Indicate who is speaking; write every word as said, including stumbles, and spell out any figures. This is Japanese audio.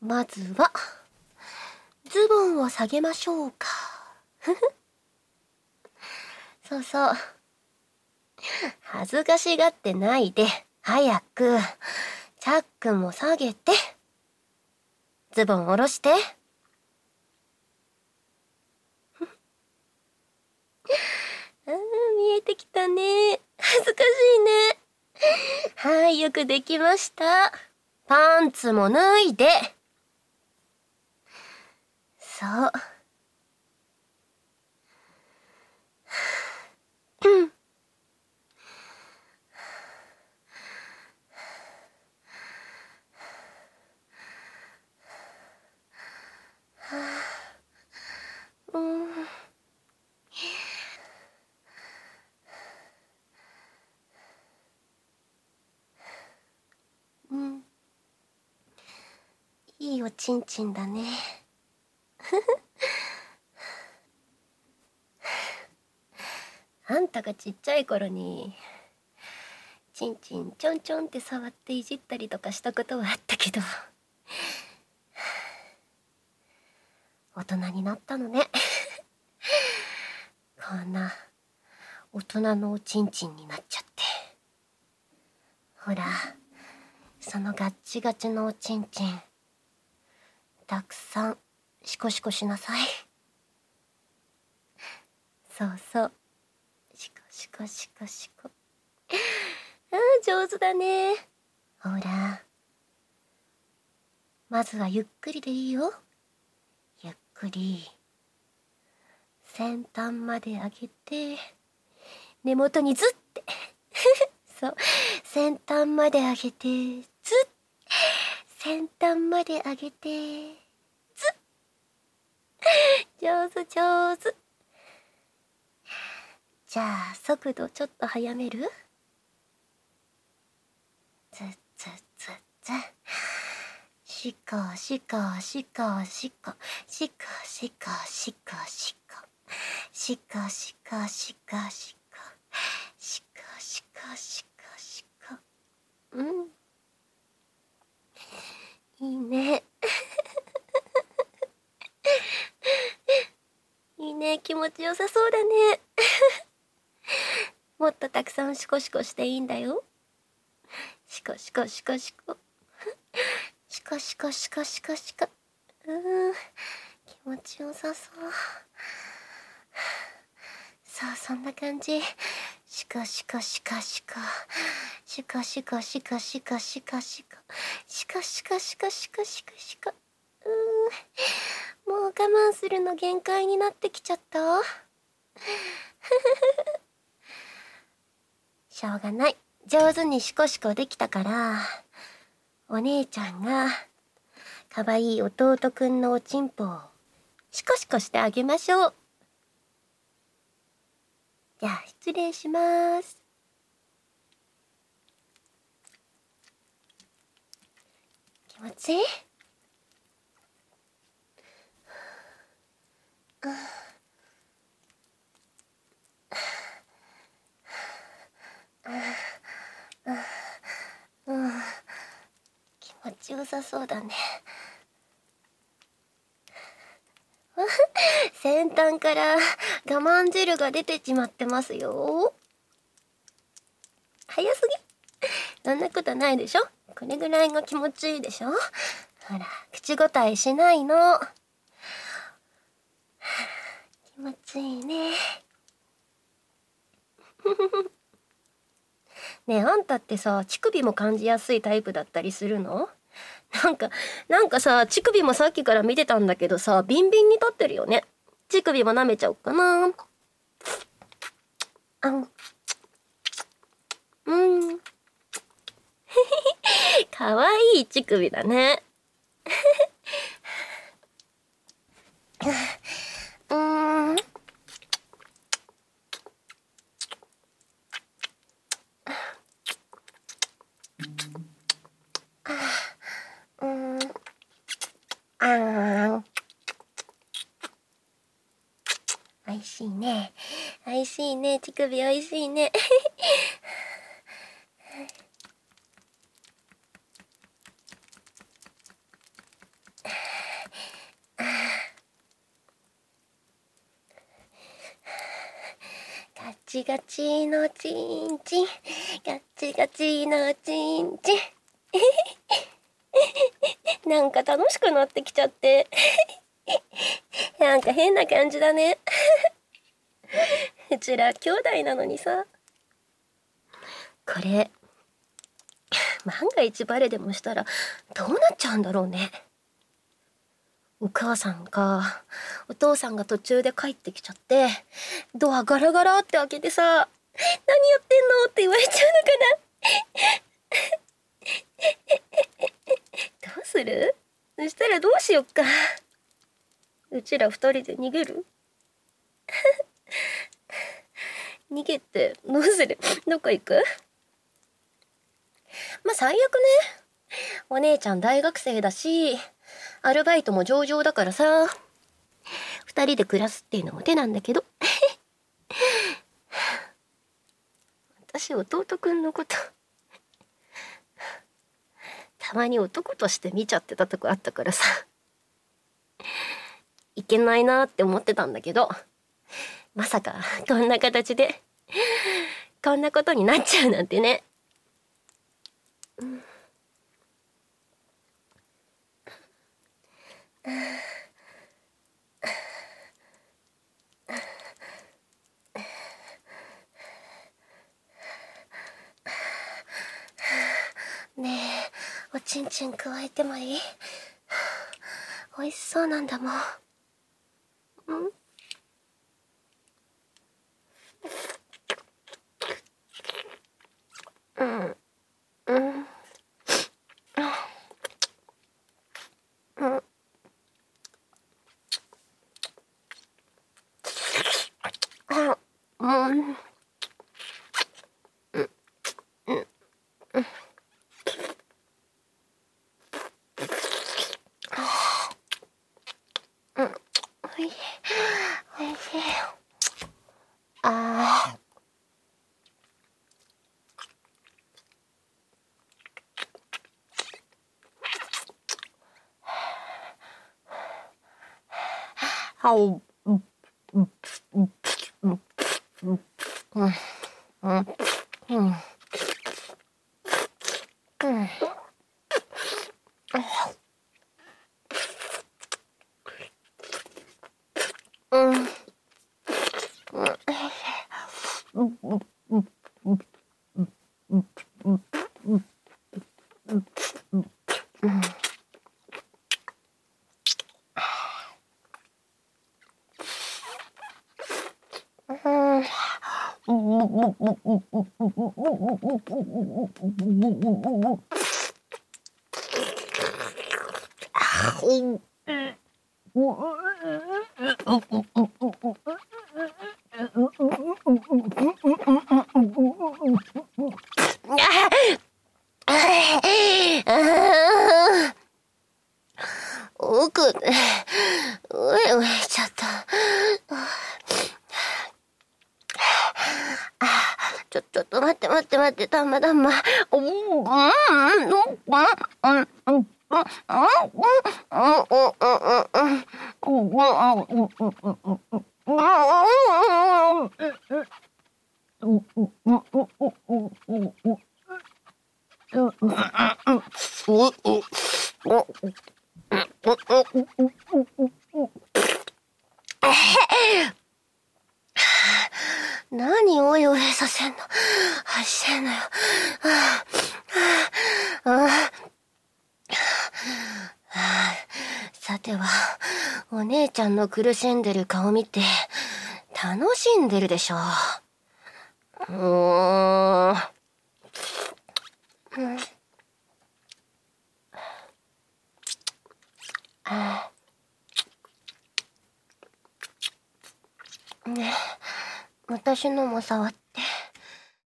Speaker 1: まずはズボンを下げましょうか。そうそう。恥ずかしがってないで、早くチャックも下げて、ズボン下ろして。あー、見えてきたね。恥ずかしいね。はい、よくできました。パンツも脱いで。そう。うん。うん。うん。いいおちんちんだね。あんたがちっちゃい頃にちんちんちょんちょんって触っていじったりとかしたことはあったけど、大人になったのね。こんな大人のおちんちんになっちゃって。ほら、そのガッチガチのおちんちんたくさんシコシコしなさい。そうそう、シコシコシコシコ。あー、上手だね。ほら、まずはゆっくりでいいよ。ゆっくり先端まで上げて、根元にズッて。そう、先端まで上げてズッ、先端まで上げてズッ。上手上手。じゃあ速度ちょっと速める？ズッズッズッズッ。シコシコシコシコシコシコシコシコシコシコシコシコシコシコシコシコ。うん、いいね。いいね、気持ちよさそうだね。もっとたくさんシコシコしていいんだよ。シコシコシコシコシコシコシコシコシコ。うん、気持ちよさそう。そう、そんな感じ。シコシコシコシコシコシコシコシコシコシコシコシコシコシコシコシコ。うん、もう我慢するの限界になってきちゃった。しょうがない、上手にシコシコできたから、お姉ちゃんがかわいい弟くんのおちんぽをシコシコしてあげましょう。じゃあ失礼します。気持ちいい？うん、気持ちよさそうだね。先端から我慢汁が出てしまってますよ。早すぎ？そんなことないでしょ。これぐらいが気持ちいいでしょ。ほら、口答えしないの。気持ちいいね。ねえ、あんたってさ、乳首も感じやすいタイプだったりするの？なんか、なんかさ、乳首もさっきから見てたんだけどさ、ビンビンに立ってるよね。乳首も舐めちゃおうかな。あん。うん。かわいい乳首だね。うーん。うん。あーん。おいしいね。おいしいね。乳首おいしいね。 チガチのチンチン、ガチガチのチンチン。なんか楽しくなってきちゃって。なんか変な感じだね。うちら兄弟なのにさ。これ、万が一バレでもしたらどうなっちゃうんだろうね。お母さんかお父さんが途中で帰ってきちゃってドアガラガラって開けてさ、何やってんのって言われちゃうのかな。どうする？そしたらどうしよっか。うちら二人で逃げる？逃げてどうする？どこ行く？まあ最悪ね、お姉ちゃん大学生だしアルバイトも上々だからさ、二人で暮らすっていうのも手なんだけど。私弟くんのことたまに男として見ちゃってたとこあったからさ、いけないなって思ってたんだけど、まさかこんな形でこんなことになっちゃうなんてね。うん、ねえ、おちんちん加えてもいい？美味しそうなんだもん。うんうんうんうんあ、うんうん、おいしい、おいしい。ああ、はお、うん、うん、うん、うん、うん、うん、うん、うん、うん、うん、うん、うん、うん、うん、うん、奥でうえうえしちゃった。ちょちょっと待って待って待って、たんまたんま。おうんうんうんうんうん何おいおいさせんの、はしてんのよ。さてはお姉ちゃんの苦しんでる顔見て楽しんでるでしょ。うーん、うん、ね、私のも触って。